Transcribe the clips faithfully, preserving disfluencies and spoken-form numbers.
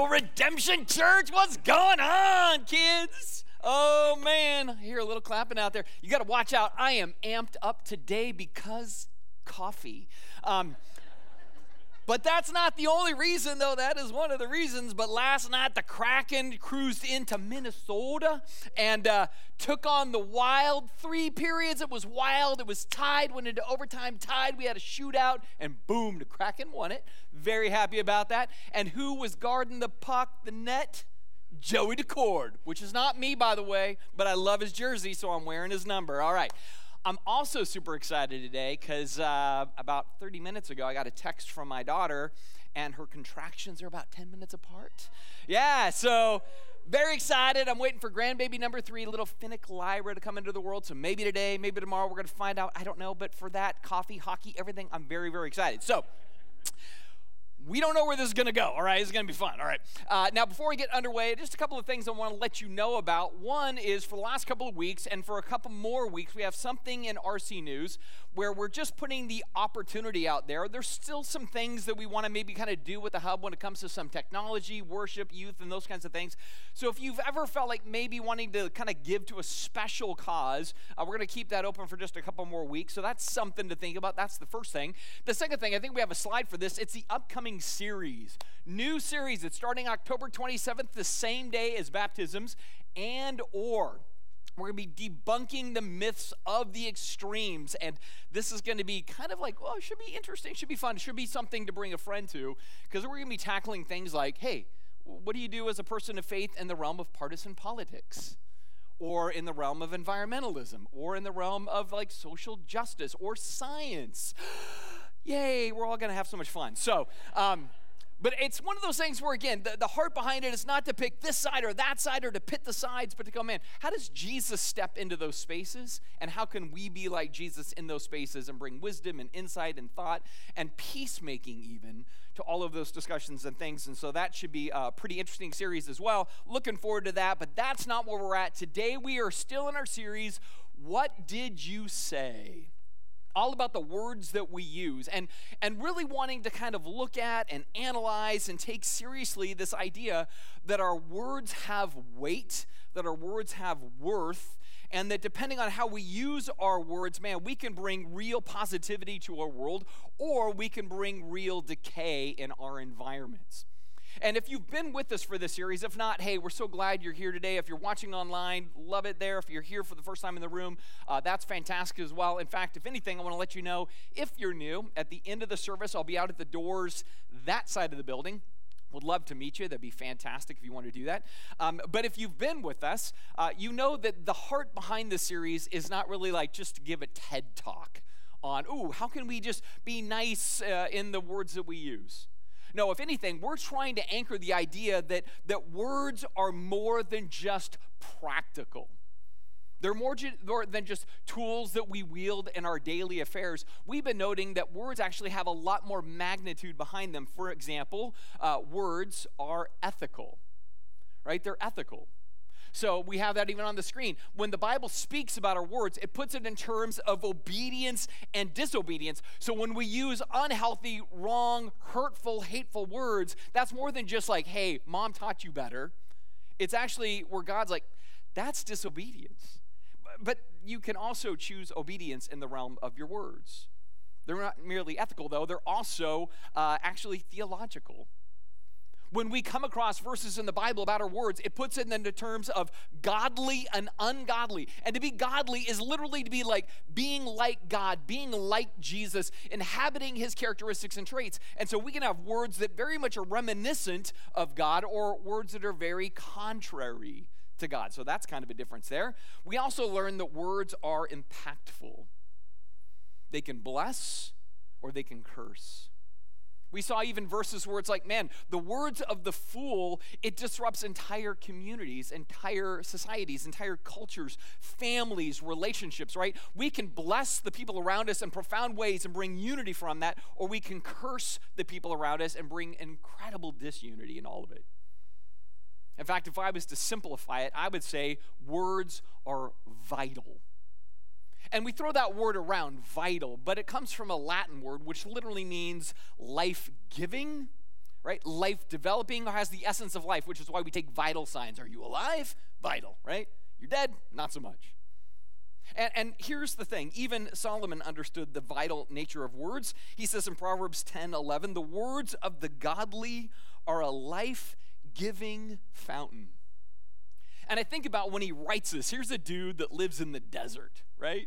Redemption Church, what's going on, kids? Oh, man, I hear a little clapping out there. You got to watch out. I am amped up today because coffee. Um, but that's not the only reason, though. That is one of the reasons. But last night, the Kraken cruised into Minnesota and uh, took on the Wild. Three periods, it was wild. It was tied, went into overtime, tied. We had a shootout, and boom, the Kraken won it. Very happy about that. And who was guarding the puck, the net? Joey Decord, which is not me, by the way, but I love his jersey, so I'm wearing his number. All right. I'm also super excited today because uh, about thirty minutes ago, I got a text from my daughter, and her contractions are about ten minutes apart. Yeah, so very excited. I'm waiting for grandbaby number three, little Finnick Lyra, to come into the world. So maybe today, maybe tomorrow, we're going to find out. I don't know, but for that, coffee, hockey, everything, I'm very, very excited. So we don't know where this is going to go, all right? It's going to be fun, all right? Uh, now, before we get underway, just a couple of things I want to let you know about. One is for the last couple of weeks, and for a couple more weeks, we have something in R C News where we're just putting the opportunity out there. There's still some things that we want to maybe kind of do with the hub when it comes to some technology, worship, youth, and those kinds of things. So if you've ever felt like maybe wanting to kind of give to a special cause, uh, we're going to keep that open for just a couple more weeks. So that's something to think about. That's the first thing. The second thing, I think we have a slide for this. It's the upcoming series. New series. It's starting October twenty-seventh, the same day as baptisms, and or we're going to be debunking the myths of the extremes, and this is going to be kind of like, well, it should be interesting, should be fun, it should be something to bring a friend to, because we're going to be tackling things like, hey, what do you do as a person of faith in the realm of partisan politics? Or in the realm of environmentalism, or in the realm of like social justice, or science. Yay, we're all going to have so much fun. So, um, but it's one of those things where, again, the, the heart behind it is not to pick this side or that side or to pit the sides, but to go, man, how does Jesus step into those spaces? And how can we be like Jesus in those spaces and bring wisdom and insight and thought and peacemaking even to all of those discussions and things? And so that should be a pretty interesting series as well. Looking forward to that, but that's not where we're at. Today we are still in our series, What Did You Say? All about the words that we use, and, and really wanting to kind of look at and analyze and take seriously this idea that our words have weight, that our words have worth, and that depending on how we use our words, man, we can bring real positivity to our world, or we can bring real decay in our environments. And if you've been with us for this series, if not, hey, we're so glad you're here today. If you're watching online, love it there. If you're here for the first time in the room, uh, that's fantastic as well. In fact, if anything, I want to let you know, if you're new, at the end of the service, I'll be out at the doors that side of the building. Would love to meet you. That'd be fantastic if you want to do that. Um, but if you've been with us, uh, you know that the heart behind this series is not really like just to give a TED Talk on, ooh, how can we just be nice uh, in the words that we use? No, if anything, we're trying to anchor the idea that, that words are more than just practical. They're more, ju- more than just tools that we wield in our daily affairs. We've been noting that words actually have a lot more magnitude behind them. For example, uh, words are ethical, right? They're ethical. So we have that even on the screen. When the Bible speaks about our words, it puts it in terms of obedience and disobedience. So when we use unhealthy, wrong, hurtful, hateful words, that's more than just like, hey, mom taught you better. It's actually where God's like, that's disobedience. But you can also choose obedience in the realm of your words. They're not merely ethical, though. They're also uh, actually theological. When we come across verses in the Bible about our words, it puts it into terms of godly and ungodly. And to be godly is literally to be like being like God, being like Jesus, inhabiting his characteristics and traits. And so we can have words that very much are reminiscent of God, or words that are very contrary to God. So that's kind of a difference there. We also learn that words are impactful. They can bless or they can curse. We saw even verses where it's like, man, the words of the fool, it disrupts entire communities, entire societies, entire cultures, families, relationships, right? We can bless the people around us in profound ways and bring unity from that, or we can curse the people around us and bring incredible disunity in all of it. In fact, if I was to simplify it, I would say words are vital. And we throw that word around, vital, but it comes from a Latin word which literally means life-giving, right? Life developing or has the essence of life, which is why we take vital signs. Are you alive? Vital, right? You're dead? Not so much. And, and here's the thing. Even Solomon understood the vital nature of words. He says in Proverbs ten eleven, the words of the godly are a life-giving fountain. And I think about when he writes this. Here's a dude that lives in the desert, right?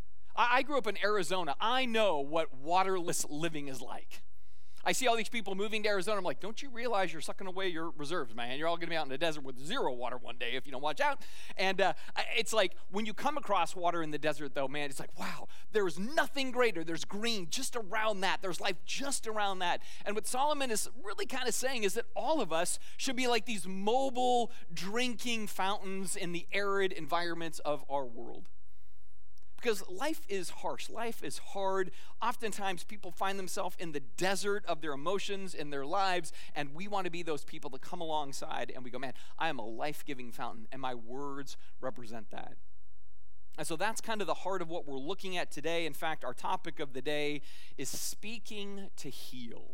I, I grew up in Arizona. I know what waterless living is like. I see all these people moving to Arizona. I'm like, don't you realize you're sucking away your reserves, man? You're all going to be out in the desert with zero water one day if you don't watch out. And uh, it's like when you come across water in the desert, though, man, it's like, wow, there's nothing greater. There's green just around that. There's life just around that. And what Solomon is really kind of saying is that all of us should be like these mobile drinking fountains in the arid environments of our world. Because life is harsh. Life is hard. Oftentimes, people find themselves in the desert of their emotions in their lives, and we want to be those people that come alongside and we go, man, I am a life-giving fountain, and my words represent that. And so that's kind of the heart of what we're looking at today. In fact, our topic of the day is speaking to heal.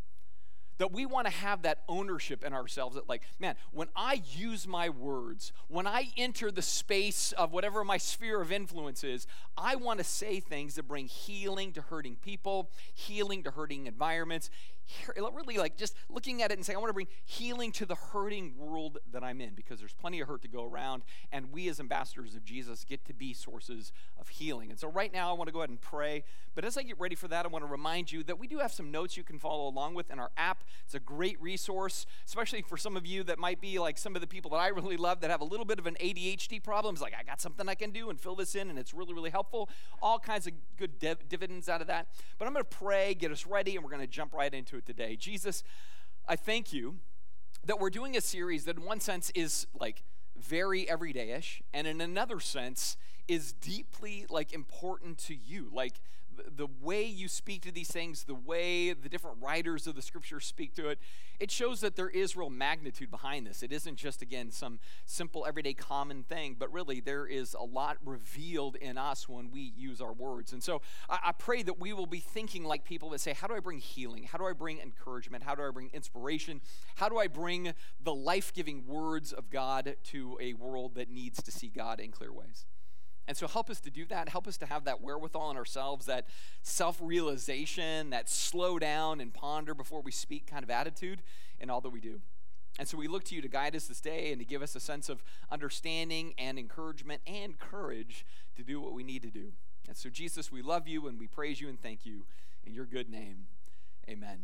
That we want to have that ownership in ourselves that, like, man, when I use my words, when I enter the space of whatever my sphere of influence is, I want to say things that bring healing to hurting people, healing to hurting environments, really like just looking at it and saying, I want to bring healing to the hurting world that I'm in, because there's plenty of hurt to go around, and we as ambassadors of Jesus get to be sources of healing. And so right now I want to go ahead and pray, but as I get ready for that, I want to remind you that we do have some notes you can follow along with in our app. It's a great resource, especially for some of you that might be like some of the people that I really love that have a little bit of an A D H D problem. It's like, I got something I can do and fill this in, and it's really, really helpful. All kinds of good div- dividends out of that. But I'm going to pray, get us ready, and we're going to jump right into it today. Jesus, I thank you that we're doing a series that in one sense is like very everyday-ish, and in another sense is deeply like important to you. Like the way you speak to these things, the way the different writers of the scripture speak to it, it shows that there is real magnitude behind this. It isn't just, again, some simple, everyday, common thing, but really there is a lot revealed in us when we use our words. And so I, I pray that we will be thinking like people that say, how do I bring healing? How do I bring encouragement? How do I bring inspiration? How do I bring the life-giving words of God to a world that needs to see God in clear ways? And so help us to do that. Help us to have that wherewithal in ourselves, that self-realization, that slow down and ponder before we speak kind of attitude in all that we do. And so we look to you to guide us this day and to give us a sense of understanding and encouragement and courage to do what we need to do. And so, Jesus, we love you and we praise you and thank you in your good name. Amen.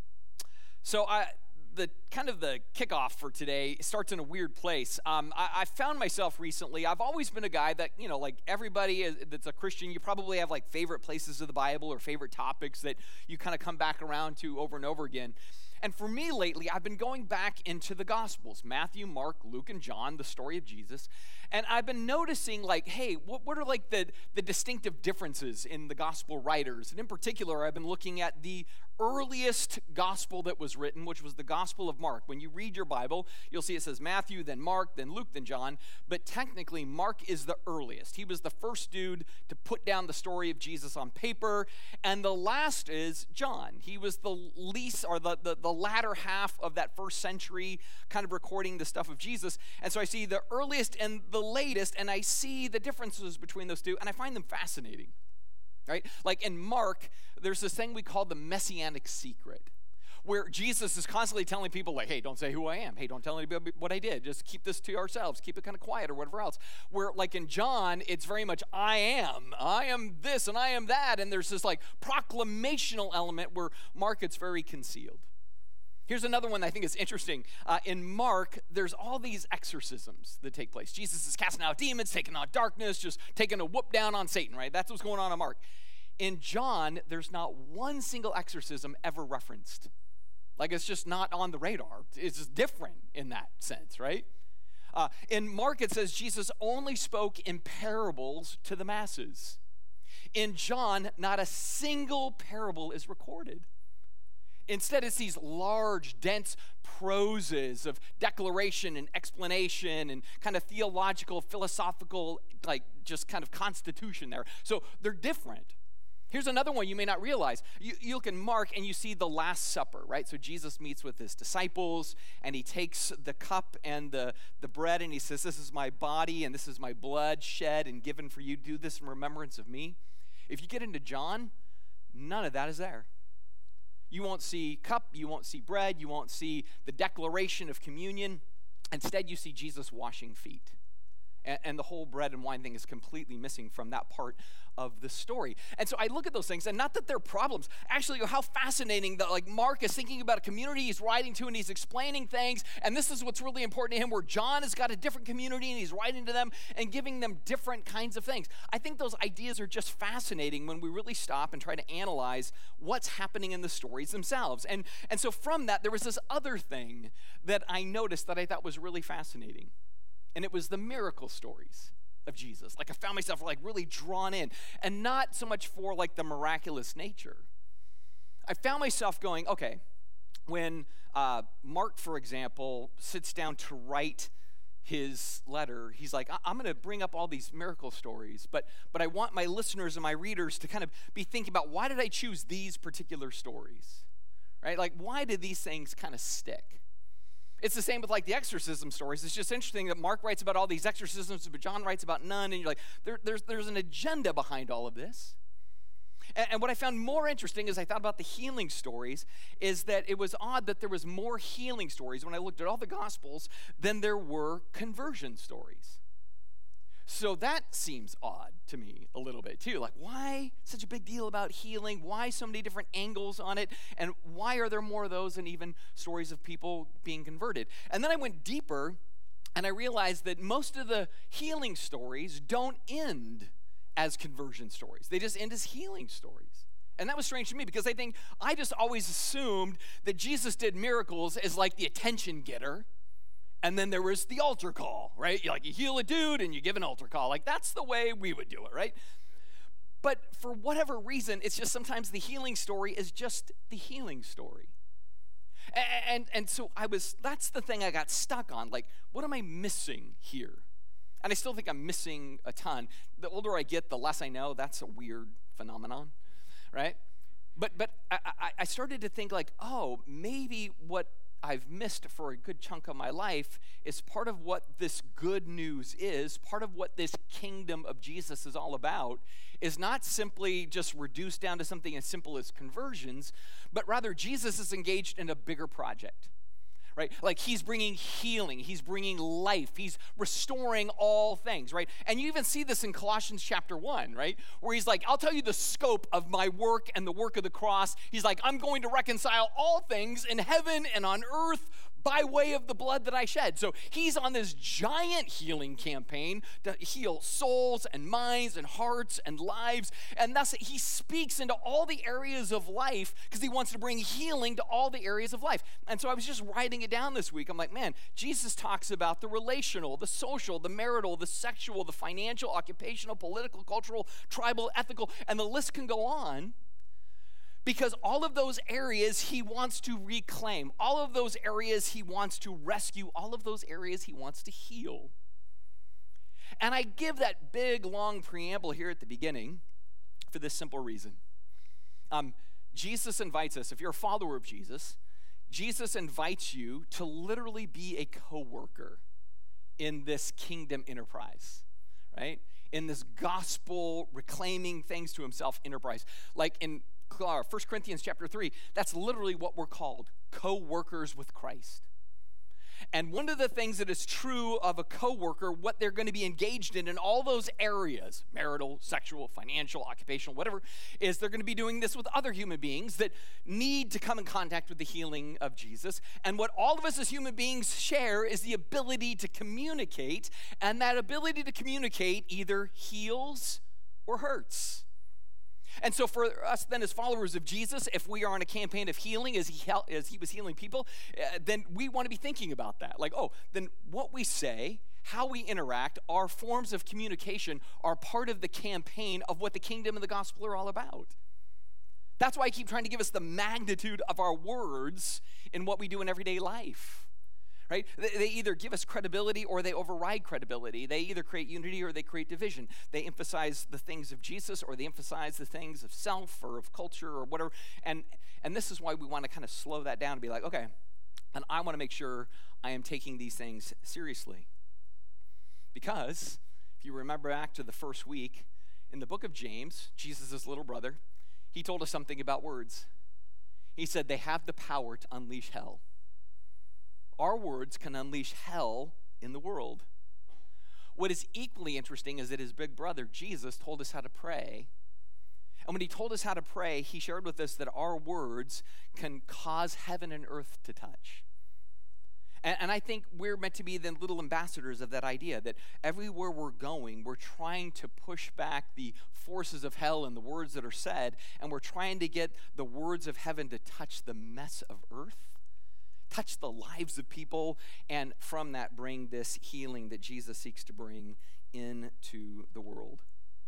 So I... The kind of the kickoff for today starts in a weird place. Um, I, I found myself recently, I've always been a guy that, you know, like everybody is, that's a Christian, you probably have like favorite places of the Bible or favorite topics that you kind of come back around to over and over again. And for me lately, I've been going back into the Gospels, Matthew, Mark, Luke, and John, the story of Jesus. And I've been noticing, like, hey, what, what are like the, the distinctive differences in the Gospel writers? And in particular, I've been looking at the earliest gospel that was written, which was the Gospel of Mark. When you read your Bible, you'll see it says Matthew, then Mark, then Luke, then John. But technically, Mark is the earliest. He was the first dude to put down the story of Jesus on paper. And the last is John. He was the least, or the, the, the latter half of that first century, kind of recording the stuff of Jesus. And so I see the earliest and the latest, and I see the differences between those two, and I find them fascinating. Right? Like in Mark, there's this thing we call the messianic secret, where Jesus is constantly telling people like, hey, don't say who I am. Hey, don't tell anybody what I did. Just keep this to ourselves. Keep it kind of quiet or whatever else. Where like in John, it's very much I am. I am this and I am that. And there's this like proclamational element where Mark, it's very concealed. Here's another one that I think is interesting. Uh, in Mark, there's all these exorcisms that take place. Jesus is casting out demons, taking out darkness, just taking a whoop down on Satan, right? That's what's going on in Mark. In John, there's not one single exorcism ever referenced. Like it's just not on the radar. It's just different in that sense, right? Uh, in Mark, it says Jesus only spoke in parables to the masses. In John, not a single parable is recorded. Instead, it's these large, dense proses of declaration and explanation and kind of theological, philosophical, like just kind of constitution there. So they're different. Here's another one you may not realize. You, you look in Mark and you see the Last Supper, right? So Jesus meets with his disciples and he takes the cup and the, the bread and he says, this is my body and this is my blood shed and given for you. Do this in remembrance of me. If you get into John, none of that is there. You won't see cup, you won't see bread, you won't see the declaration of communion. Instead, you see Jesus washing feet. And the whole bread and wine thing is completely missing from that part of the story. And so I look at those things, and not that they're problems. Actually, how fascinating that like Mark is thinking about a community he's writing to, and he's explaining things, and this is what's really important to him, where John has got a different community, and he's writing to them and giving them different kinds of things. I think those ideas are just fascinating when we really stop and try to analyze what's happening in the stories themselves. And, and so from that, there was this other thing that I noticed that I thought was really fascinating. And it was the miracle stories of Jesus. Like I found myself like really drawn in, and not so much for like the miraculous nature. I found myself going, okay, when uh, Mark, for example, sits down to write his letter, he's like, I- I'm going to bring up all these miracle stories, but but I want my listeners and my readers to kind of be thinking about, why did I choose these particular stories, right? Like, why did these things kind of stick? It's the same with like the exorcism stories. It's just interesting that Mark writes about all these exorcisms, but John writes about none. And you're like, there, there's, there's an agenda behind all of this. And, and what I found more interesting as I thought about the healing stories is that it was odd that there was more healing stories when I looked at all the Gospels than there were conversion stories. So that seems odd to me a little bit too. Like, why such a big deal about healing? Why so many different angles on it? And why are there more of those than even stories of people being converted? And then I went deeper and I realized that most of the healing stories don't end as conversion stories. They just end as healing stories. And that was strange to me because I think I just always assumed that Jesus did miracles as like the attention getter. And then there was the altar call, right? You like you heal a dude and you give an altar call. Like that's the way we would do it, right? But for whatever reason, it's just sometimes the healing story is just the healing story. And, and, and so I was, that's the thing I got stuck on. Like, what am I missing here? And I still think I'm missing a ton. The older I get, the less I know. That's a weird phenomenon, right? But but I, I, I started to think like, oh, maybe what I've missed for a good chunk of my life is part of what this good news is, part of what this kingdom of Jesus is all about, is not simply just reduced down to something as simple as conversions, but rather Jesus is engaged in a bigger project. Right? Like he's bringing healing, he's bringing life, he's restoring all things, right? And you even see this in Colossians chapter one, right? Where he's like, I'll tell you the scope of my work and the work of the cross. He's like, I'm going to reconcile all things in heaven and on earth by way of the blood that I shed. So he's on this giant healing campaign to heal souls and minds and hearts and lives. And thus he speaks into all the areas of life because he wants to bring healing to all the areas of life. And so I was just writing it down this week. I'm like, man, Jesus talks about the relational, the social, the marital, the sexual, the financial, occupational, political, cultural, tribal, ethical, and the list can go on. Because all of those areas he wants to reclaim, all of those areas he wants to rescue, all of those areas he wants to heal. And I give that big, long preamble here at the beginning for this simple reason. Um, Jesus invites us, if you're a follower of Jesus, Jesus invites you to literally be a co-worker in this kingdom enterprise, right? In this gospel reclaiming things to himself enterprise. Like in First Corinthians chapter three, that's literally what we're called, co-workers with Christ. And one of the things that is true of a co-worker, what they're going to be engaged in in all those areas, marital, sexual, financial, occupational, whatever, is they're going to be doing this with other human beings that need to come in contact with the healing of Jesus. And what all of us as human beings share is the ability to communicate, and that ability to communicate either heals or hurts. And so for us then as followers of Jesus, if we are on a campaign of healing as he, as he was healing people, uh, then we want to be thinking about that. Like, oh, then what we say, how we interact, our forms of communication are part of the campaign of what the kingdom and the gospel are all about. That's why I keep trying to give us the magnitude of our words in what we do in everyday life. right? They, they either give us credibility or they override credibility. They either create unity or they create division. They emphasize the things of Jesus or they emphasize the things of self or of culture or whatever. And, and this is why we want to kind of slow that down and be like, okay, and I want to make sure I am taking these things seriously. Because if you remember back to the first week, in the book of James, Jesus' little brother, he told us something about words. He said they have the power to unleash hell. Our words can unleash hell in the world. What is equally interesting is that his big brother, Jesus, told us how to pray. And when he told us how to pray, he shared with us that our words can cause heaven and earth to touch. And, and I think we're meant to be the little ambassadors of that idea, that everywhere we're going, we're trying to push back the forces of hell and the words that are said, and we're trying to get the words of heaven to touch the mess of earth, touch the lives of people, and from that bring this healing that Jesus seeks to bring into the world.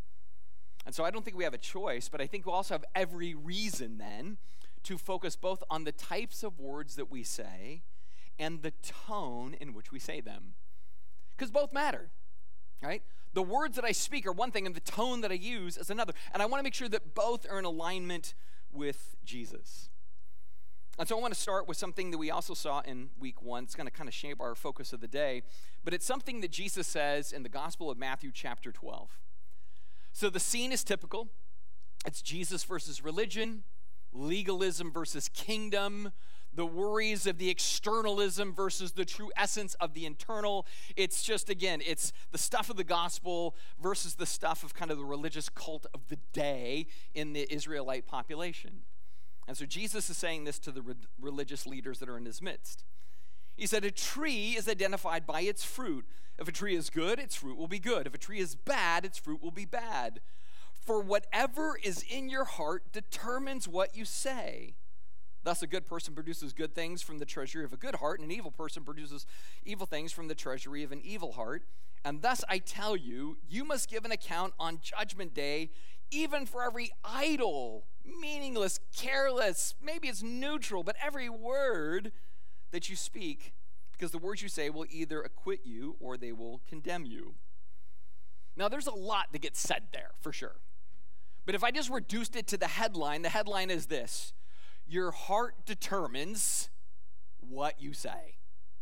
And so I don't think we have a choice, but I think we also have every reason then to focus both on the types of words that we say and the tone in which we say them. Because both matter, right? The words that I speak are one thing and the tone that I use is another. And I want to make sure that both are in alignment with Jesus. And so I want to start with something that we also saw in week one. It's going to kind of shape our focus of the day. But it's something that Jesus says in the Gospel of Matthew chapter twelve. So the scene is typical. It's Jesus versus religion, legalism versus kingdom, the worries of the externalism versus the true essence of the internal. It's just, again, it's the stuff of the gospel versus the stuff of kind of the religious cult of the day in the Israelite population. And so Jesus is saying this to the re- religious leaders that are in his midst. He said, a tree is identified by its fruit. If a tree is good, its fruit will be good. If a tree is bad, its fruit will be bad. For whatever is in your heart determines what you say. Thus, a good person produces good things from the treasury of a good heart, and an evil person produces evil things from the treasury of an evil heart. And thus, I tell you, you must give an account on Judgment Day, even for every idle, meaningless, careless, maybe it's neutral, but every word that you speak, because the words you say will either acquit you or they will condemn you. Now, there's a lot that gets said there, for sure. But if I just reduced it to the headline, the headline is this: your heart determines what you say.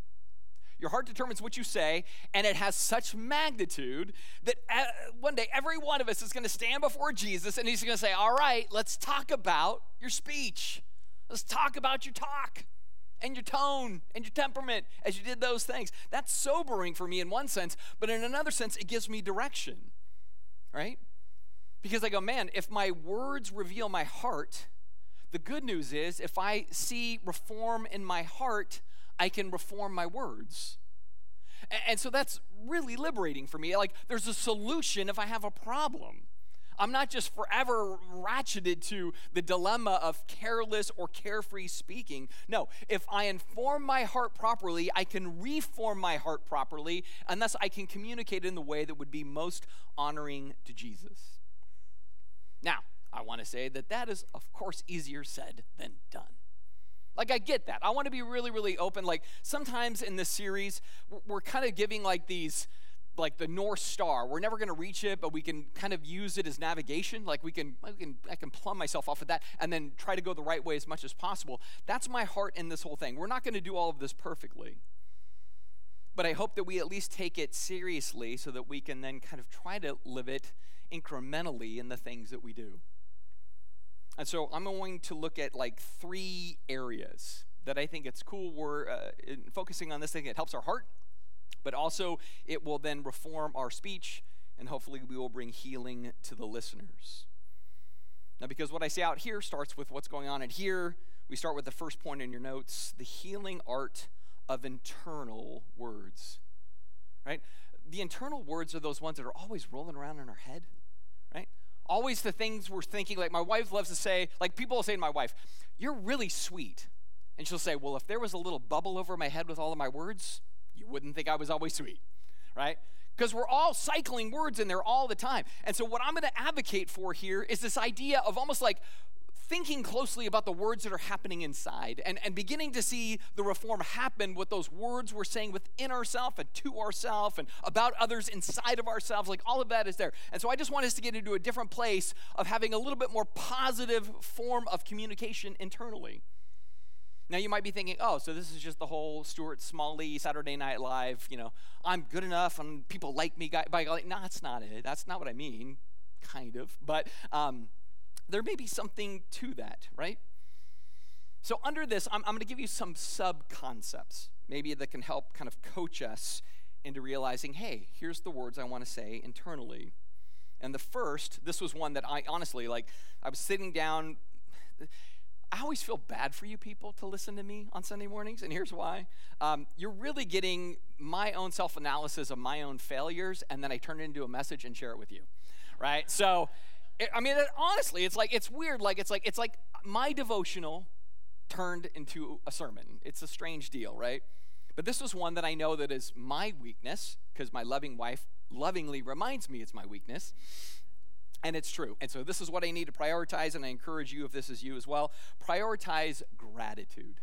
Your heart determines what you say, and it has such magnitude that one day every one of us is going to stand before Jesus, and he's going to say, all right, let's talk about your speech. Let's talk about your talk and your tone and your temperament as you did those things. That's sobering for me in one sense, but in another sense, it gives me direction, right? Because I go, man, if my words reveal my heart, the good news is if I see reform in my heart, I can reform my words. And so that's really liberating for me. Like, there's a solution if I have a problem. I'm not just forever ratcheted to the dilemma of careless or carefree speaking. No, if I inform my heart properly, I can reform my heart properly, and thus I can communicate in the way that would be most honoring to Jesus. Now, I want to say that that is, of course, easier said than done. Like, I get that. I want to be really, really open. Like, sometimes in this series, we're kind of giving like these, like the North Star. We're never going to reach it, but we can kind of use it as navigation. Like, we can, we can, I can plumb myself off of that and then try to go the right way as much as possible. That's my heart in this whole thing. We're not going to do all of this perfectly. But I hope that we at least take it seriously so that we can then kind of try to live it incrementally in the things that we do. And so I'm going to look at like three areas that I think it's cool we're uh, focusing on this thing. It helps our heart, but also it will then reform our speech, and hopefully we will bring healing to the listeners. Now, because what I say out here starts with what's going on in here, we start with the first point in your notes, the healing art of internal words, right? The internal words are those ones that are always rolling around in our head, right? Always the things we're thinking. Like, my wife loves to say, like, people will say to my wife, you're really sweet. And she'll say, well, if there was a little bubble over my head with all of my words, you wouldn't think I was always sweet, right? Because we're all cycling words in there all the time. And so what I'm going to advocate for here is this idea of almost like thinking closely about the words that are happening inside and, and beginning to see the reform happen with those words we're saying within ourselves and to ourselves and about others inside of ourselves. Like all of that is there. And so I just want us to get into a different place of having a little bit more positive form of communication internally. Now you might be thinking, oh, so this is just the whole Stuart Smalley Saturday Night Live, you know, I'm good enough and people like me. By golly, no, that's not it. That's not what I mean, kind of. But um, there may be something to that, right? So under this, I'm, I'm going to give you some sub-concepts, maybe that can help kind of coach us into realizing, hey, here's the words I want to say internally. And the first, this was one that I honestly, like, I was sitting down. I always feel bad for you people to listen to me on Sunday mornings, and here's why. Um, you're really getting my own self-analysis of my own failures, and then I turn it into a message and share it with you, right? So, it, I mean, it, honestly, it's like, it's weird. Like, it's like, it's like my devotional turned into a sermon. It's a strange deal, right? But this was one that I know that is my weakness, because my loving wife lovingly reminds me it's my weakness. And it's true. And so this is what I need to prioritize, and I encourage you, if this is you as well, prioritize gratitude.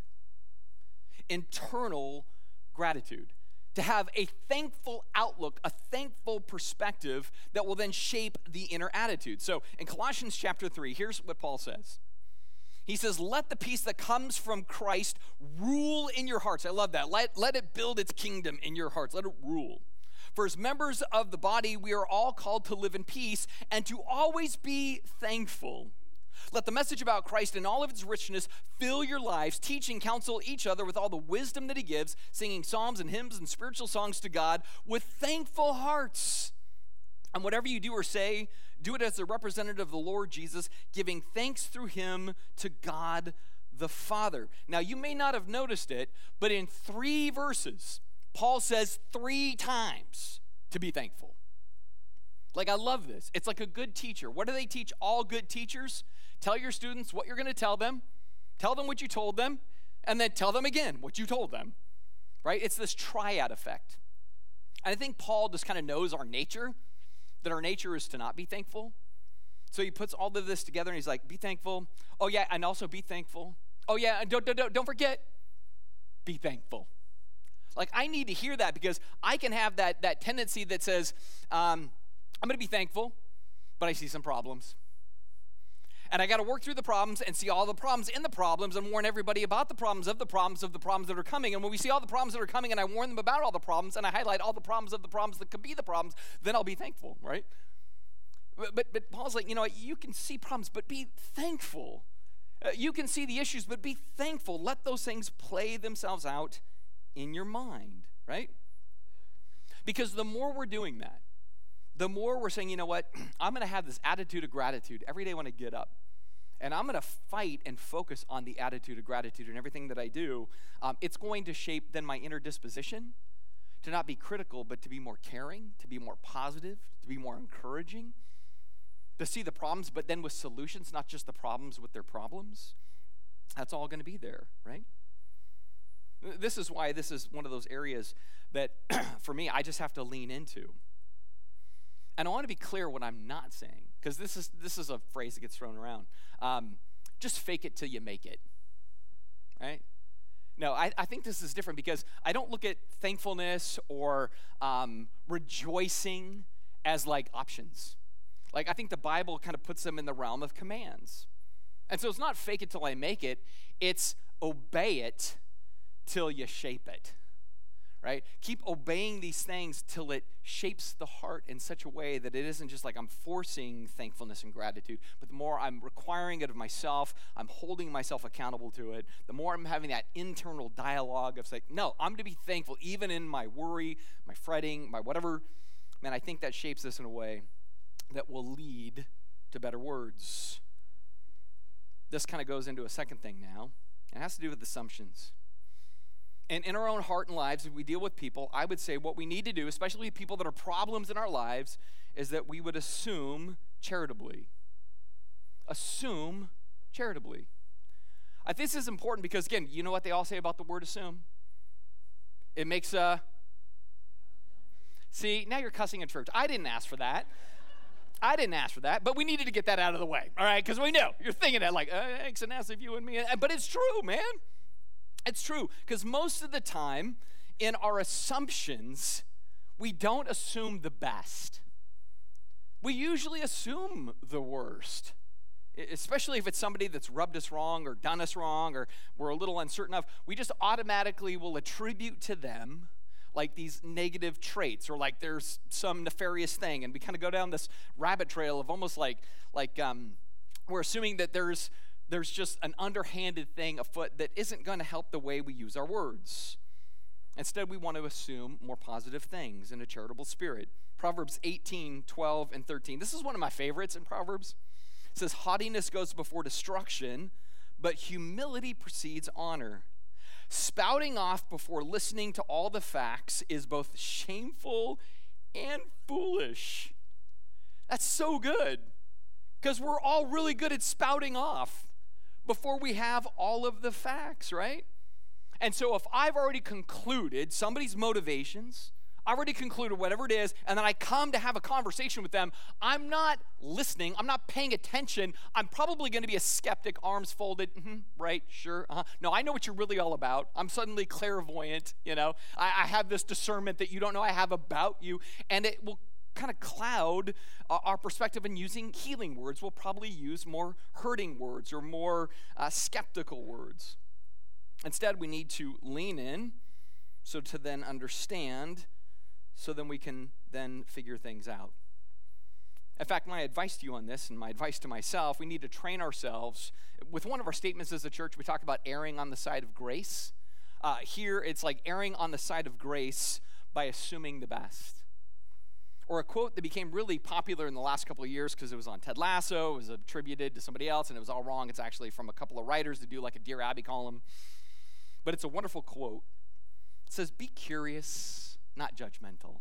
Internal gratitude. To have a thankful outlook, a thankful perspective that will then shape the inner attitude. So in Colossians chapter three, here's what Paul says. He says, let the peace that comes from Christ rule in your hearts. I love that. Let, let it build its kingdom in your hearts. Let it rule. For as members of the body, we are all called to live in peace and to always be thankful. Let the message about Christ in all of its richness fill your lives, teach and counsel each other with all the wisdom that he gives, singing psalms and hymns and spiritual songs to God with thankful hearts. And whatever you do or say, do it as a representative of the Lord Jesus, giving thanks through him to God the Father. Now, you may not have noticed it, but in three verses, Paul says three times to be thankful. Like, I love this. It's like a good teacher. What do they teach all good teachers? Tell your students what you're going to tell them, tell them what you told them, and then tell them again what you told them, right? It's this triad effect. And I think Paul just kind of knows our nature, that our nature is to not be thankful. So he puts all of this together, and he's like, be thankful. Oh, yeah, and also be thankful. Oh, yeah, and don't, don't, don't forget, be thankful. Like, I need to hear that, because I can have that, that tendency that says, um, I'm going to be thankful, but I see some problems. And I got to work through the problems and see all the problems in the problems and warn everybody about the problems of the problems of the problems that are coming. And when we see all the problems that are coming and I warn them about all the problems and I highlight all the problems of the problems that could be the problems, then I'll be thankful, right? But, but, but Paul's like, you know, you can see problems, but be thankful. Uh, you can see the issues, but be thankful. Let those things play themselves out in your mind, right? Because the more we're doing that, the more we're saying, you know what, I'm going to have this attitude of gratitude every day when I get up. And I'm going to fight and focus on the attitude of gratitude in everything that I do. Um, it's going to shape then my inner disposition to not be critical, but to be more caring, to be more positive, to be more encouraging, to see the problems, but then with solutions, not just the problems with their problems. That's all going to be there, right? This is why this is one of those areas that, for me, I just have to lean into. And I want to be clear what I'm not saying, because this is this is a phrase that gets thrown around. Um, just fake it till you make it, right? No, I, I think this is different, because I don't look at thankfulness or um, rejoicing as like options. Like, I think the Bible kind of puts them in the realm of commands. And so it's not fake it till I make it, it's obey it till you shape it. Right? Keep obeying these things till it shapes the heart in such a way that it isn't just like I'm forcing thankfulness and gratitude, but the more I'm requiring it of myself, I'm holding myself accountable to it, the more I'm having that internal dialogue of saying, no, I'm to be thankful even in my worry, my fretting, my whatever. Man, I think that shapes this in a way that will lead to better words. This kind of goes into a second thing now. It has to do with assumptions. And in our own heart and lives, if we deal with people, I would say what we need to do, especially people that are problems in our lives, is that we would assume charitably. Assume charitably. I think this is important because, again, you know what they all say about the word assume? It makes a... See, now you're cussing in church. I didn't ask for that. I didn't ask for that, but we needed to get that out of the way, all right? Because we know. You're thinking that like, uh, it's an ass of you and me. But it's true, man. It's true. Because most of the time, in our assumptions, we don't assume the best. We usually assume the worst, especially if it's somebody that's rubbed us wrong or done us wrong or we're a little uncertain of. We just automatically will attribute to them like these negative traits, or like there's some nefarious thing, and we kind of go down this rabbit trail of almost like like um, we're assuming that there's there's just an underhanded thing afoot that isn't going to help the way we use our words. Instead, we want to assume more positive things in a charitable spirit. Proverbs eighteen, twelve, and thirteen. This is one of my favorites in Proverbs. It says, haughtiness goes before destruction, but humility precedes honor. Spouting off before listening to all the facts is both shameful and foolish. That's so good, because we're all really good at spouting off before we have all of the facts, right? And so if I've already concluded somebody's motivations, I already concluded whatever it is, and then I come to have a conversation with them, I'm not listening, I'm not paying attention, I'm probably going to be a skeptic, arms folded, mm-hmm, right, sure, uh-huh. No, I know what you're really all about. I'm suddenly clairvoyant, you know. I, I have this discernment that you don't know I have about you, and it will kind of cloud uh, our perspective. In using healing words, we'll probably use more hurting words or more uh, skeptical words. Instead, we need to lean in so to then understand, so then we can then figure things out. In fact, my advice to you on this, and my advice to myself, we need to train ourselves. With one of our statements as a church, we talk about erring on the side of grace. Uh, here, it's like erring on the side of grace by assuming the best. Or a quote that became really popular in the last couple of years because it was on Ted Lasso, it was attributed to somebody else, and it was all wrong. It's actually from a couple of writers that do like a Dear Abby column. But it's a wonderful quote. It says, be curious, not judgmental.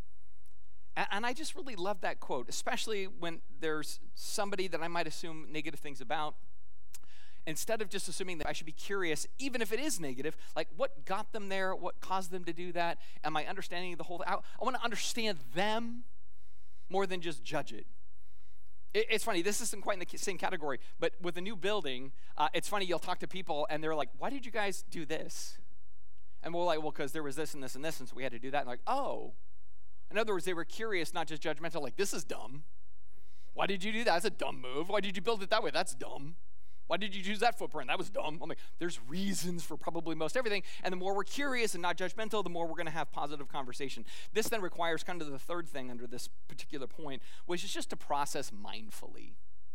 And, and I just really love that quote, especially when there's somebody that I might assume negative things about. Instead of just assuming that I should be curious, even if it is negative, like what got them there, what caused them to do that, am I understanding the whole thing? I, I want to understand them more than just judge it. it. It's funny, this isn't quite in the same category, but with a new building, uh, it's funny, you'll talk to people and they're like, why did you guys do this? And we're like, well, because there was this and this and this, and so we had to do that. And like, oh. In other words, they were curious, not just judgmental, like, this is dumb. Why did you do that? That's a dumb move. Why did you build it that way? That's dumb. Why did you choose that footprint? That was dumb. I'm like, there's reasons for probably most everything. And the more we're curious and not judgmental, the more we're going to have positive conversation. This then requires kind of the third thing under this particular point, which is just to process mindfully.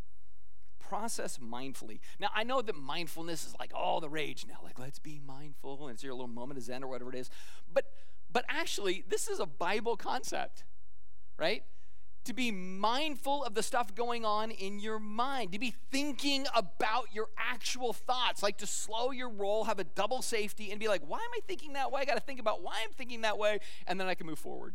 Process mindfully. Now, I know that mindfulness is like all the rage now. Like, let's be mindful, and it's your little moment of Zen or whatever it is. But, but actually, this is a Bible concept, right? To be mindful of the stuff going on in your mind, to be thinking about your actual thoughts, like to slow your roll, have a double safety, and be like, why am I thinking that way? I got to think about why I'm thinking that way, and then I can move forward.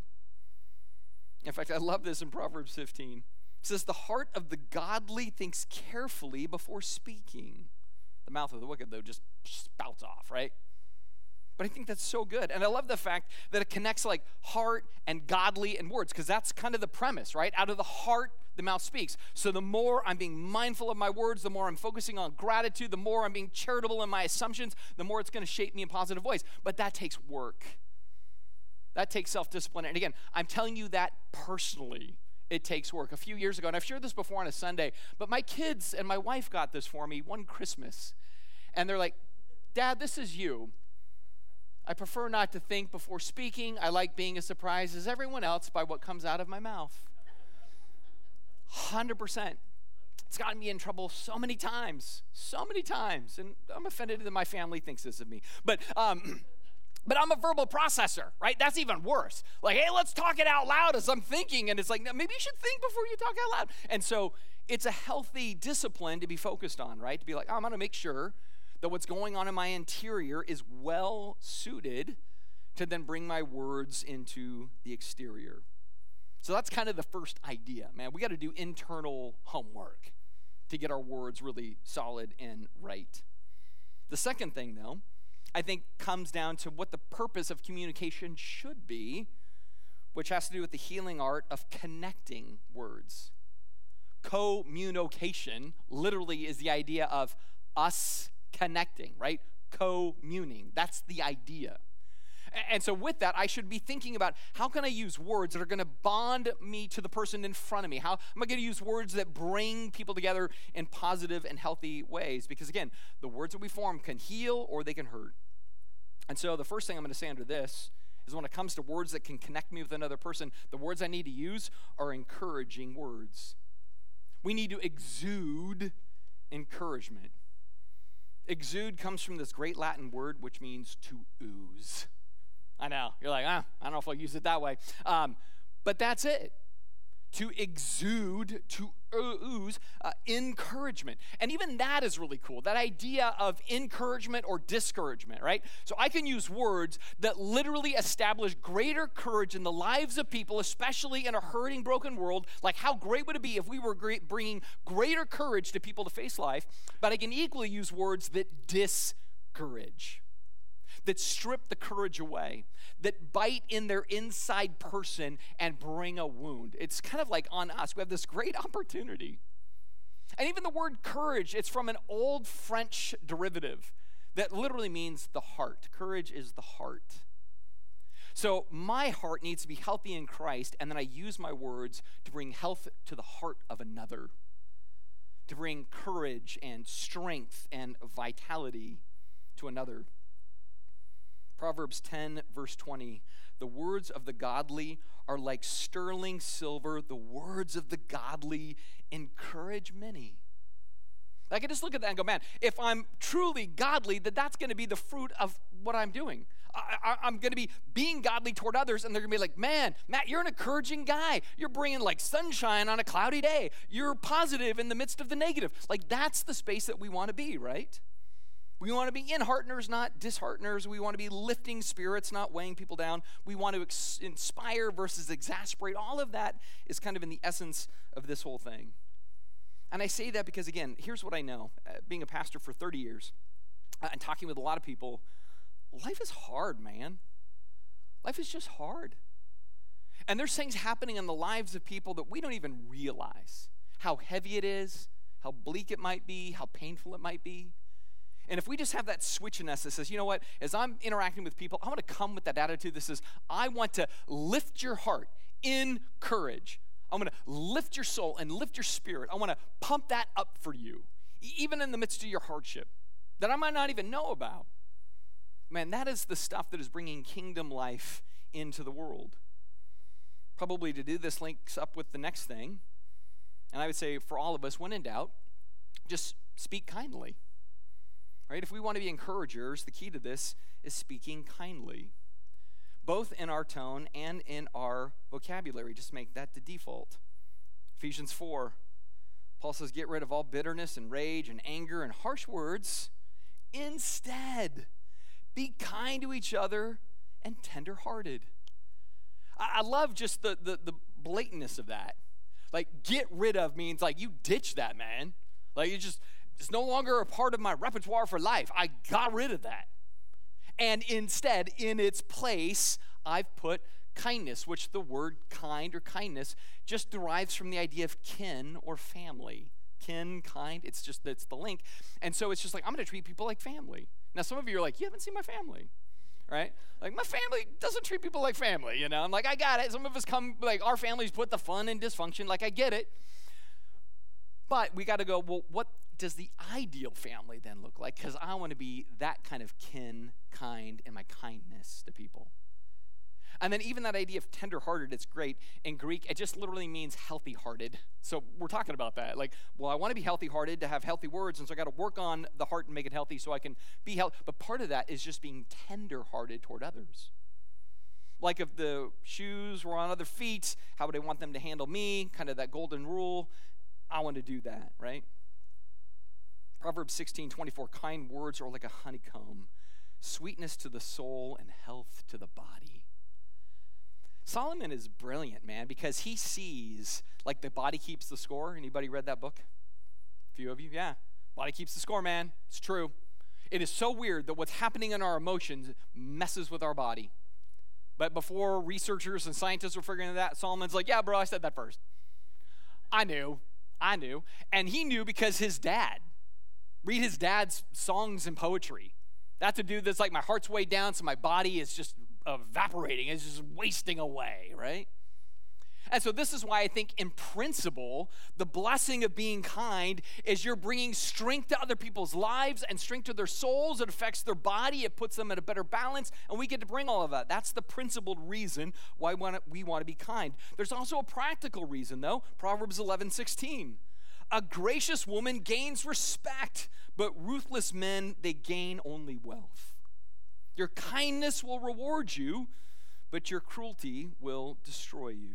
In fact, I love this in Proverbs fifteen. It says, the heart of the godly thinks carefully before speaking. The mouth of the wicked, though, just spouts off, right? But I think that's so good. And I love the fact that it connects like heart and godly and words, because that's kind of the premise, right? Out of the heart, the mouth speaks. So the more I'm being mindful of my words, the more I'm focusing on gratitude, the more I'm being charitable in my assumptions, the more it's going to shape me in positive ways. But that takes work. That takes self-discipline. And again, I'm telling you that personally. It takes work. A few years ago, and I've shared this before on a Sunday, but my kids and my wife got this for me one Christmas. And they're like, Dad, this is you. I prefer not to think before speaking. I like being as surprised as everyone else by what comes out of my mouth. one hundred percent. It's gotten me in trouble so many times. So many times. And I'm offended that my family thinks this of me. But, um... But I'm a verbal processor, right? That's even worse. Like, hey, let's talk it out loud as I'm thinking. And it's like, no, maybe you should think before you talk out loud. And so it's a healthy discipline to be focused on, right? To be like, oh, I'm going to make sure that what's going on in my interior is well suited to then bring my words into the exterior. So that's kind of the first idea, man. We got to do internal homework to get our words really solid and right. The second thing, though, I think comes down to what the purpose of communication should be, which has to do with the healing art of connecting words. communication literally is the idea of us connecting, right? Communing. That's the idea. And so with that, I should be thinking about how can I use words that are going to bond me to the person in front of me? How am I going to use words that bring people together in positive and healthy ways? Because again, the words that we form can heal or they can hurt. And so the first thing I'm going to say under this is when it comes to words that can connect me with another person, the words I need to use are encouraging words. We need to exude encouragement. Exude comes from this great Latin word which means to ooze. I know, you're like, ah, I don't know if I'll use it that way. Um, but that's it. To exude, to ooze uh, encouragement. And even that is really cool, that idea of encouragement or discouragement, right? So I can use words that literally establish greater courage in the lives of people, especially in a hurting, broken world. Like how great would it be if we were great, bringing greater courage to people to face life? But I can equally use words that discourage, that strip the courage away, that bite in their inside person and bring a wound. It's kind of like on us. We have this great opportunity. And even the word courage, it's from an old French derivative that literally means the heart. Courage is the heart. So my heart needs to be healthy in Christ, and then I use my words to bring health to the heart of another, to bring courage and strength and vitality to another. Proverbs ten, verse twenty, the words of the godly are like sterling silver. The words of the godly encourage many. I can just look at that and go, man, if I'm truly godly, then that's going to be the fruit of what I'm doing. I, I, I'm going to be being godly toward others, and they're going to be like, man, Matt, you're an encouraging guy. You're bringing like sunshine on a cloudy day. You're positive in the midst of the negative. Like that's the space that we want to be, right? We want to be enhearteners, not dishearteners. We want to be lifting spirits, not weighing people down. We want to ex- inspire versus exasperate. All of that is kind of in the essence of this whole thing. And I say that because, again, here's what I know. Uh, being a pastor for thirty years uh, and talking with a lot of people, life is hard, man. Life is just hard. And there's things happening in the lives of people that we don't even realize. How heavy it is, how bleak it might be, how painful it might be. And if we just have that switch in us that says, you know what, as I'm interacting with people, I want to come with that attitude that says, I want to lift your heart in courage. I'm going to lift your soul and lift your spirit. I want to pump that up for you, even in the midst of your hardship that I might not even know about. Man, that is the stuff that is bringing kingdom life into the world. Probably to do this links up with the next thing. And I would say for all of us, when in doubt, just speak kindly. Right? If we want to be encouragers, the key to this is speaking kindly, both in our tone and in our vocabulary. Just make that the default. Ephesians four, Paul says, get rid of all bitterness and rage and anger and harsh words. Instead, be kind to each other and tenderhearted. I, I love just the, the, the blatantness of that. Like, get rid of means like you ditch that, man. Like, you just... It's no longer a part of my repertoire for life. I got rid of that. And instead, in its place, I've put kindness, which the word kind or kindness just derives from the idea of kin or family. Kin, kind, it's just, it's the link. And so it's just like, I'm going to treat people like family. Now, some of you are like, you haven't seen my family, right? Like, my family doesn't treat people like family, you know? I'm like, I got it. Some of us come, like, our families put the fun in dysfunction. Like, I get it. But we got to go, well, what does the ideal family then look like? Because I want to be that kind of kin, kind, in my kindness to people. And then even that idea of tender-hearted, it's great. In Greek, it just literally means healthy-hearted. So we're talking about that. Like, well, I want to be healthy-hearted to have healthy words, and so I got to work on the heart and make it healthy so I can be healthy. But part of that is just being tender-hearted toward others. Like if the shoes were on other feet, how would I want them to handle me? Kind of that golden rule. I want to do that, right? Proverbs sixteen twenty-four, kind words are like a honeycomb, sweetness to the soul and health to the body. Solomon is brilliant, man, because he sees, like the body keeps the score. Anybody read that book? A few of you? Yeah. Body keeps the score, man. It's true. It is so weird that what's happening in our emotions messes with our body. But before researchers and scientists were figuring that, Solomon's like, yeah, bro, I said that first. I knew. I knew. And he knew because his dad. Read his dad's songs and poetry. That's a dude that's like, my heart's way down, so my body is just evaporating. It's just wasting away, right? And so this is why I think in principle, the blessing of being kind is you're bringing strength to other people's lives and strength to their souls. It affects their body. It puts them in a better balance. And we get to bring all of that. That's the principled reason why we want to be kind. There's also a practical reason, though. Proverbs eleven sixteen. A gracious woman gains respect, but ruthless men, they gain only wealth. Your kindness will reward you, but your cruelty will destroy you.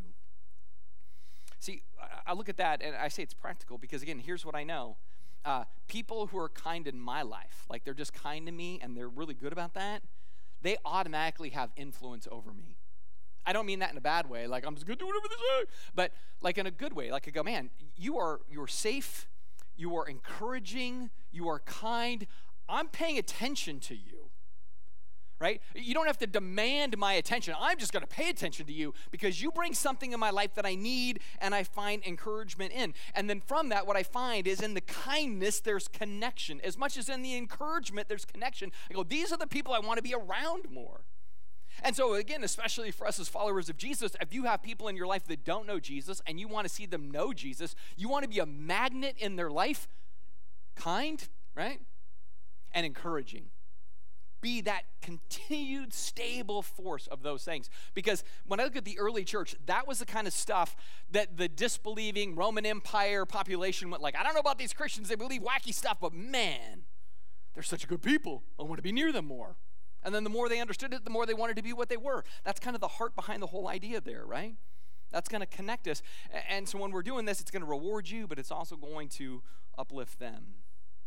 See, I look at that and I say it's practical because, again, here's what I know. Uh, people who are kind in my life, like they're just kind to me and they're really good about that, they automatically have influence over me. I don't mean that in a bad way, like I'm just going to do whatever they say, but like in a good way. Like I go, man, you are you're safe, you are encouraging, you are kind. I'm paying attention to you. Right? You don't have to demand my attention. I'm just going to pay attention to you because you bring something in my life that I need and I find encouragement in. And then from that, what I find is in the kindness, there's connection. As much as in the encouragement, there's connection. I go, these are the people I want to be around more. And so again, especially for us as followers of Jesus, if you have people in your life that don't know Jesus and you want to see them know Jesus, you want to be a magnet in their life, kind, right? And encouraging. Be that continued stable force of those things. Because when I look at the early church, that was the kind of stuff that the disbelieving Roman Empire population went like, I don't know about these Christians, they believe wacky stuff, but man, they're such good people. I want to be near them more. And then the more they understood it, the more they wanted to be what they were. That's kind of the heart behind the whole idea there, right? That's going to connect us. And so when we're doing this, it's going to reward you, but it's also going to uplift them.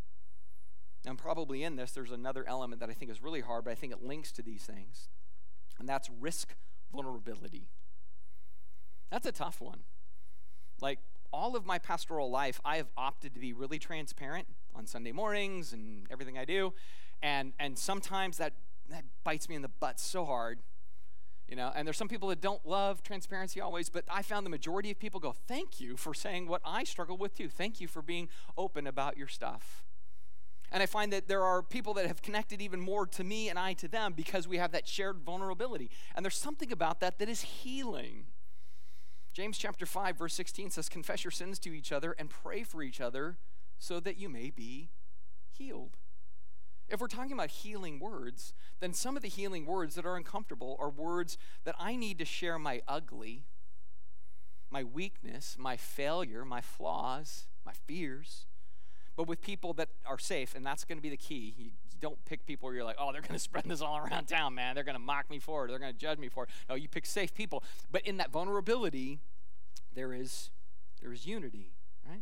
And probably in this, there's another element that I think is really hard, but I think it links to these things, and that's risk vulnerability. That's a tough one. Like, all of my pastoral life, I have opted to be really transparent on Sunday mornings and everything I do, and and sometimes that, that bites me in the butt so hard, you know, and there's some people that don't love transparency always, but I found the majority of people go, thank you for saying what I struggle with too. Thank you for being open about your stuff. And I find that there are people that have connected even more to me and I to them because we have that shared vulnerability. And there's something about that that is healing. James chapter five, verse sixteen says, confess your sins to each other and pray for each other so that you may be healed. If we're talking about healing words, then some of the healing words that are uncomfortable are words that I need to share my ugly, my weakness, my failure, my flaws, my fears, but with people that are safe, and that's going to be the key. You, you don't pick people where you're like, oh, they're going to spread this all around town, man. They're going to mock me for it. They're going to judge me for it. No, you pick safe people. But in that vulnerability, there is, there is unity, right?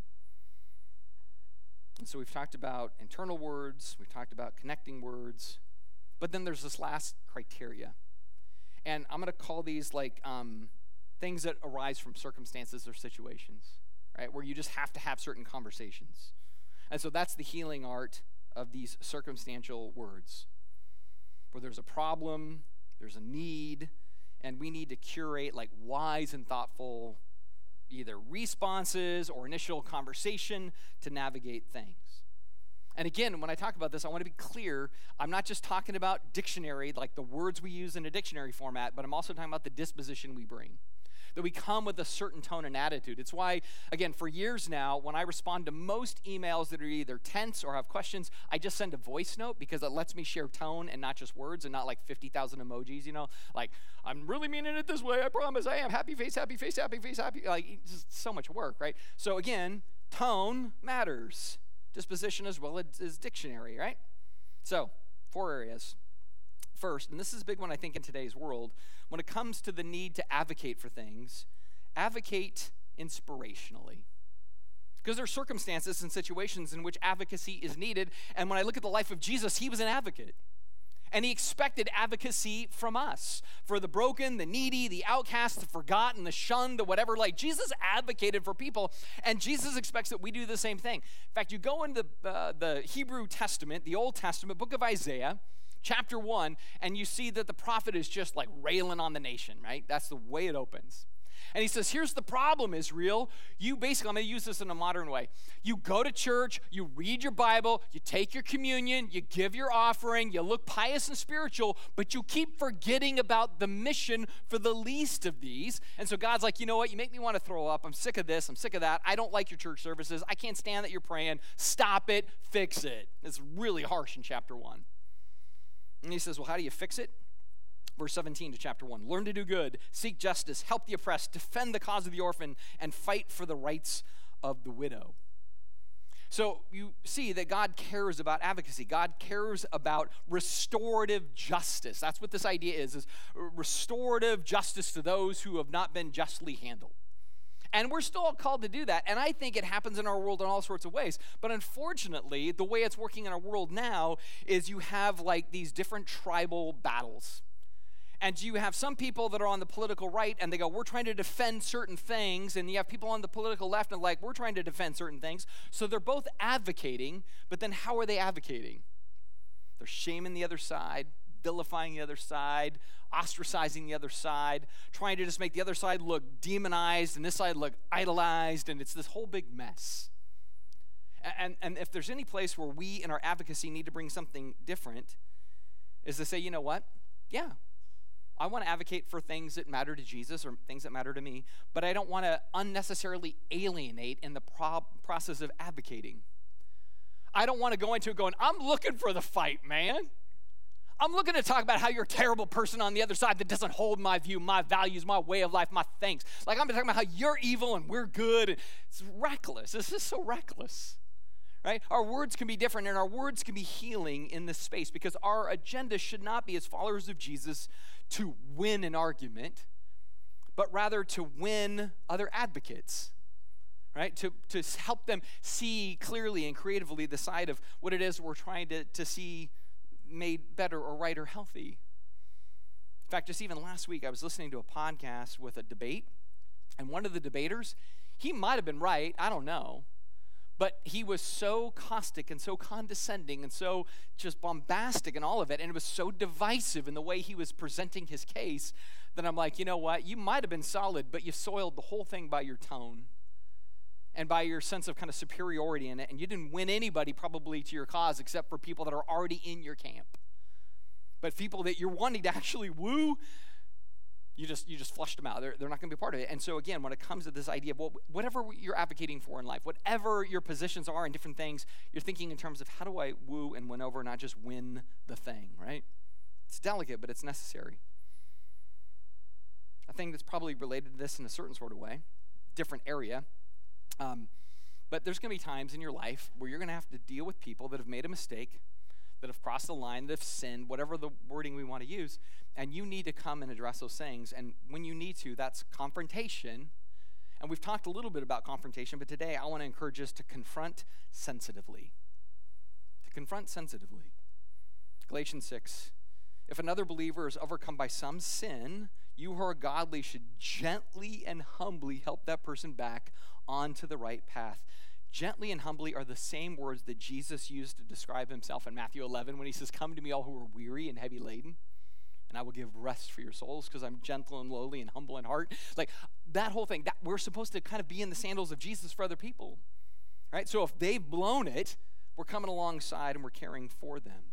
And so we've talked about internal words. We've talked about connecting words. But then there's this last criteria. And I'm going to call these like um, things that arise from circumstances or situations, right, where you just have to have certain conversations. And so that's the healing art of these circumstantial words, where there's a problem, there's a need, and we need to curate like wise and thoughtful either responses or initial conversation to navigate things. And again, when I talk about this, I want to be clear. I'm not just talking about dictionary, like the words we use in a dictionary format, but I'm also talking about the disposition we bring. That we come with a certain tone and attitude. It's why, again, for years now, when I respond to most emails that are either tense or have questions, I just send a voice note because it lets me share tone and not just words and not like fifty thousand emojis, you know? Like, I'm really meaning it this way, I promise I am. Happy face, happy face, happy face, happy. Like, it's just so much work, right? So again, tone matters. Disposition as well as dictionary, right? So, four areas. First, and this is a big one I think in today's world, when it comes to the need to advocate for things, advocate inspirationally. Because there are circumstances and situations in which advocacy is needed, and when I look at the life of Jesus, he was an advocate. And he expected advocacy from us, for the broken, the needy, the outcast, the forgotten, the shunned, the whatever. Like, Jesus advocated for people, and Jesus expects that we do the same thing. In fact, you go into the, uh, the Hebrew Testament, the Old Testament, book of Isaiah, chapter one, and you see that the prophet is just like railing on the nation, right? That's the way it opens. And he says, here's the problem, Israel. You basically, I'm going to use this in a modern way. You go to church, you read your Bible, you take your communion, you give your offering, you look pious and spiritual, but you keep forgetting about the mission for the least of these. And so God's like, you know what? You make me want to throw up. I'm sick of this. I'm sick of that. I don't like your church services. I can't stand that you're praying. Stop it. Fix it. It's really harsh in chapter one. And he says, well, how do you fix it? Verse seventeen to chapter one, learn to do good, seek justice, help the oppressed, defend the cause of the orphan, and fight for the rights of the widow. So you see that God cares about advocacy. God cares about restorative justice. That's what this idea is, is restorative justice to those who have not been justly handled. And we're still called to do that. And I think it happens in our world in all sorts of ways. But unfortunately, the way it's working in our world now is you have like these different tribal battles. And you have some people that are on the political right, and they go, we're trying to defend certain things. And you have people on the political left, and like, we're trying to defend certain things. So they're both advocating, but then how are they advocating? They're shaming the other side, vilifying the other side, ostracizing the other side, trying to just make the other side look demonized and this side look idolized, and it's this whole big mess. And, and if there's any place where we in our advocacy need to bring something different, is to say, you know what? Yeah. I want to advocate for things that matter to Jesus or things that matter to me, but I don't want to unnecessarily alienate in the pro- process of advocating. I don't want to go into it going, I'm looking for the fight, man. I'm looking to talk about how you're a terrible person on the other side that doesn't hold my view, my values, my way of life, my things. Like I'm talking about how you're evil and we're good. It's reckless. This is so reckless. Right? Our words can be different, and our words can be healing in this space, because our agenda should not be, as followers of Jesus, to win an argument, but rather to win other advocates, right? To, to help them see clearly and creatively the side of what it is we're trying to, to see made better or right or healthy. In fact, just even last week, I was listening to a podcast with a debate, and one of the debaters, he might have been right, I don't know, but he was so caustic and so condescending and so just bombastic and all of it, and it was so divisive in the way he was presenting his case that I'm like, you know what? You might have been solid, but you soiled the whole thing by your tone and by your sense of kind of superiority in it, and you didn't win anybody probably to your cause except for people that are already in your camp. But people that you're wanting to actually woo, You just you just flushed them out. They're, they're not going to be part of it. And so again, when it comes to this idea of well, whatever you're advocating for in life, whatever your positions are in different things, you're thinking in terms of how do I woo and win over, not just win the thing, right? It's delicate, but it's necessary. A thing that's probably related to this in a certain sort of way, different area. Um, but there's going to be times in your life where you're going to have to deal with people that have made a mistake, that have crossed the line, that have sinned, whatever the wording we want to use, and you need to come and address those things. And when you need to, that's confrontation. And we've talked a little bit about confrontation, but today I want to encourage us to confront sensitively. To confront sensitively. Galatians six, if another believer is overcome by some sin, you who are godly should gently and humbly help that person back onto the right path. Gently and humbly are the same words that Jesus used to describe himself in Matthew eleven when he says, come to me all who are weary and heavy laden, and I will give rest for your souls because I'm gentle and lowly and humble in heart. Like that whole thing, that we're supposed to kind of be in the sandals of Jesus for other people, right? So if they've blown it, we're coming alongside and we're caring for them.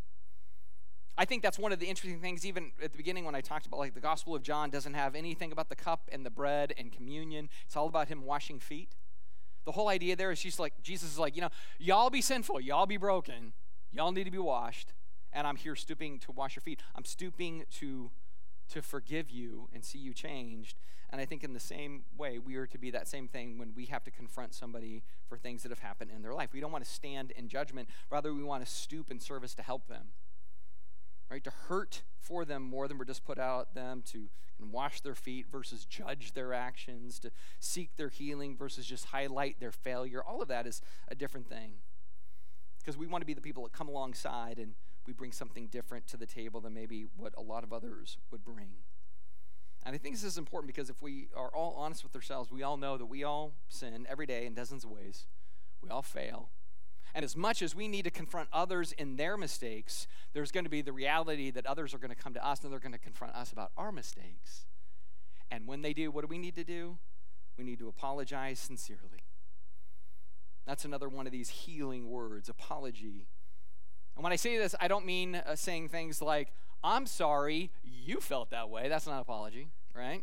I think that's one of the interesting things, even at the beginning when I talked about like the Gospel of John doesn't have anything about the cup and the bread and communion. It's all about him washing feet. The whole idea there is just like, Jesus is like, you know, y'all be sinful, y'all be broken, y'all need to be washed, and I'm here stooping to wash your feet. I'm stooping to, to forgive you and see you changed. And I think in the same way, we are to be that same thing when we have to confront somebody for things that have happened in their life. We don't want to stand in judgment. Rather, we want to stoop in service to help them. Right, to hurt for them more than we're just put out them, to wash their feet versus judge their actions, to seek their healing versus just highlight their failure. All of that is a different thing. Because we want to be the people that come alongside and we bring something different to the table than maybe what a lot of others would bring. And I think this is important because if we are all honest with ourselves, we all know that we all sin every day in dozens of ways. We all fail. And as much as we need to confront others in their mistakes, there's going to be the reality that others are going to come to us and they're going to confront us about our mistakes. And when they do, what do we need to do? we need to apologize sincerely. That's another one of these healing words, apology. And when I say this, I don't mean uh, saying things like, I'm sorry you felt that way. That's not apology, right?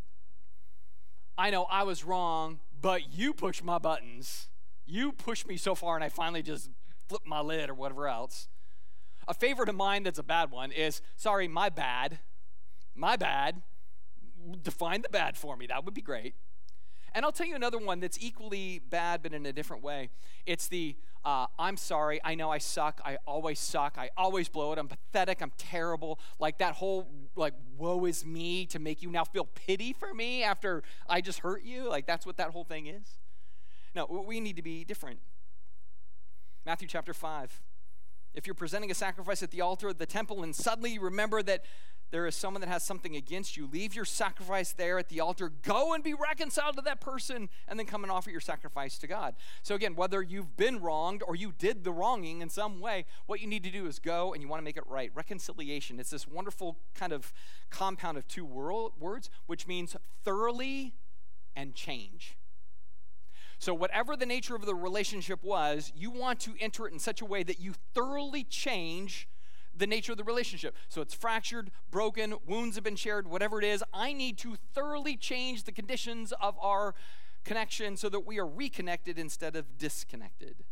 I know I was wrong, but you pushed my buttons. You pushed me so far and I finally just flipped my lid or whatever else. A favorite of mine that's a bad one is, sorry, my bad. My bad. Define the bad for me. That would be great. And I'll tell you another one that's equally bad, but in a different way. It's the, uh, I'm sorry, I know I suck, I always suck, I always blow it, I'm pathetic, I'm terrible. Like that whole, like, woe is me to make you now feel pity for me after I just hurt you. Like that's what that whole thing is. No, we need to be different. Matthew chapter five. If you're presenting a sacrifice at the altar of the temple and suddenly you remember that there is someone that has something against you, leave your sacrifice there at the altar, go and be reconciled to that person, and then come and offer your sacrifice to God. So again, whether you've been wronged or you did the wronging in some way, what you need to do is go and you want to make it right. Reconciliation, it's this wonderful kind of compound of two words, which means thoroughly and change. So whatever the nature of the relationship was, you want to enter it in such a way that you thoroughly change the nature of the relationship. So it's fractured, broken, wounds have been shared, whatever it is. I need to thoroughly change the conditions of our connection so that we are reconnected instead of disconnected.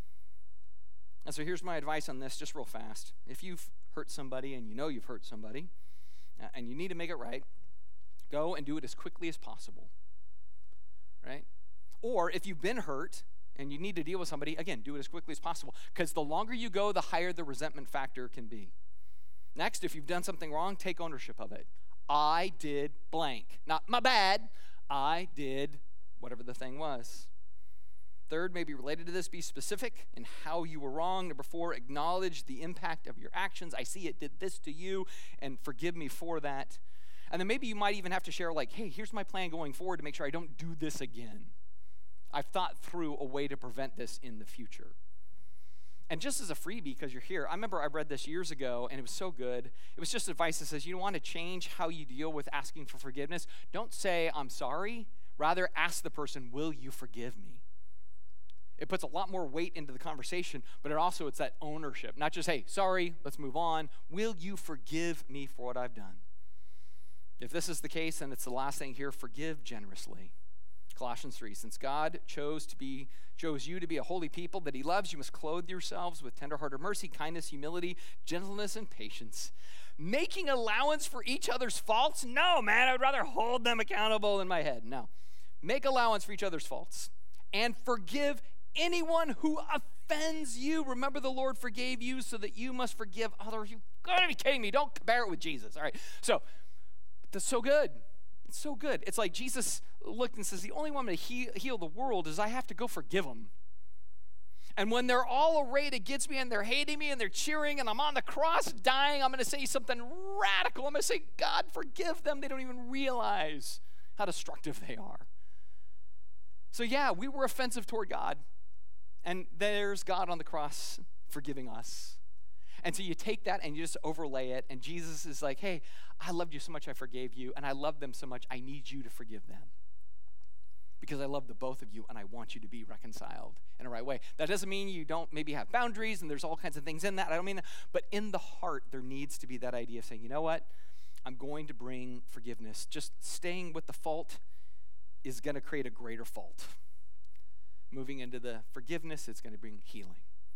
And so here's my advice on this, just real fast. If you've hurt somebody and you know you've hurt somebody uh, and you need to make it right, go and do it as quickly as possible, right? Or if you've been hurt and you need to deal with somebody, again, do it as quickly as possible. Because the longer you go, the higher the resentment factor can be. Next, if you've done something wrong, take ownership of it. I did blank. Not my bad. I did whatever the thing was. Third, maybe related to this, be specific in how you were wrong. Number four, acknowledge the impact of your actions. I see it did this to you, and forgive me for that. And then maybe you might even have to share, like, hey, here's my plan going forward to make sure I don't do this again. I've thought through a way to prevent this in the future. And just as a freebie, because you're here, I remember I read this years ago, and it was so good. It was just advice that says, you want to change how you deal with asking for forgiveness. Don't say, I'm sorry. Rather, ask the person, will you forgive me? It puts a lot more weight into the conversation, but it also, it's that ownership. Not just, hey, sorry, let's move on. Will you forgive me for what I've done? If this is the case, and it's the last thing here, forgive generously. Colossians three, since God chose to be chose you to be a holy people that he loves, you must clothe yourselves with tenderhearted mercy, kindness, humility, gentleness, and patience. Making allowance for each other's faults? No, man, I would rather hold them accountable in my head. No. Make allowance for each other's faults and forgive anyone who offends you. Remember, the Lord forgave you so that you must forgive others. You've got to be kidding me. Don't compare it with Jesus. All right. So that's so good. It's so good. It's like Jesus looked and says, the only way I'm going to heal, heal the world is I have to go forgive them. And when they're all arrayed against me and they're hating me and they're cheering and I'm on the cross dying, I'm going to say something radical. I'm going to say, God, forgive them. They don't even realize how destructive they are. So yeah, we were offensive toward God. And there's God on the cross forgiving us. And so you take that and you just overlay it, and Jesus is like, hey, I loved you so much I forgave you, and I love them so much I need you to forgive them. Because I love the both of you, and I want you to be reconciled in a right way. That doesn't mean you don't maybe have boundaries, and there's all kinds of things in that. I don't mean that. But in the heart, there needs to be that idea of saying, you know what? I'm going to bring forgiveness. Just staying with the fault is going to create a greater fault. Moving into the forgiveness, it's going to bring healing.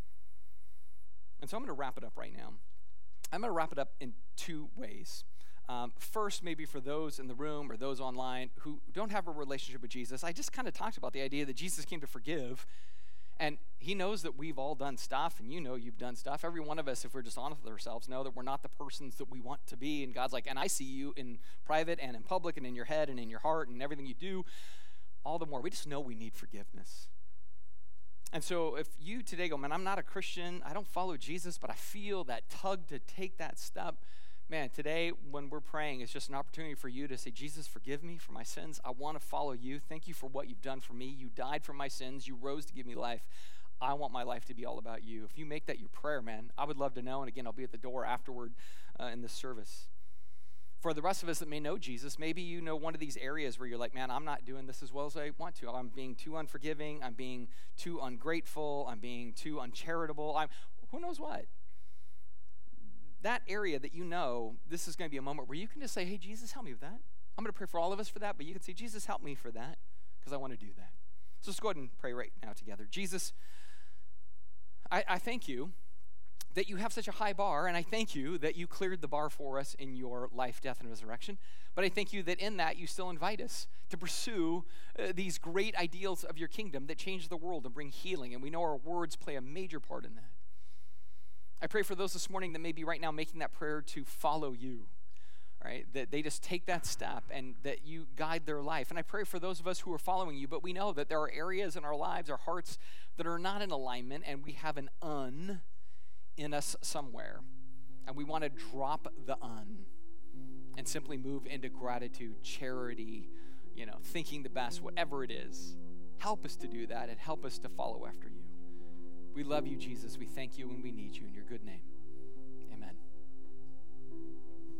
And so I'm going to wrap it up right now. I'm going to wrap it up in two ways. Um, first, maybe for those in the room or those online who don't have a relationship with Jesus, I just kind of talked about the idea that Jesus came to forgive, and he knows that we've all done stuff, and you know you've done stuff. Every one of us, if we're just honest with ourselves, know that we're not the persons that we want to be, and God's like, and I see you in private and in public and in your head and in your heart and everything you do, all the more. We just know we need forgiveness. And so if you today go, man, I'm not a Christian, I don't follow Jesus, but I feel that tug to take that step, man, today when we're praying, it's just an opportunity for you to say, Jesus, forgive me for my sins. I want to follow you. Thank you for what you've done for me. You died for my sins. You rose to give me life. I want my life to be all about you. If you make that your prayer, man, I would love to know. And again, I'll be at the door afterward uh, in this service. For the rest of us that may know Jesus, maybe you know one of these areas where you're like, man, I'm not doing this as well as I want to. I'm being too unforgiving. I'm being too ungrateful. I'm being too uncharitable. I'm who knows what. That area that you know, this is going to be a moment where you can just say, hey, Jesus, help me with that. I'm going to pray for all of us for that, but you can say, Jesus, help me for that because I want to do that. So let's go ahead and pray right now together. Jesus, I, I thank you that you have such a high bar, and I thank you that you cleared the bar for us in your life, death, and resurrection. But I thank you that in that you still invite us to pursue uh, these great ideals of your kingdom that change the world and bring healing, and we know our words play a major part in that. I pray for those this morning that may be right now making that prayer to follow you, right? That they just take that step and that you guide their life. And I pray for those of us who are following you, but we know that there are areas in our lives, our hearts, that are not in alignment, and we have an un in us somewhere, and we want to drop the un and simply move into gratitude, charity, you know, thinking the best, whatever it is. Help us to do that and help us to follow after you. We love you, Jesus. We thank you and we need you in your good name.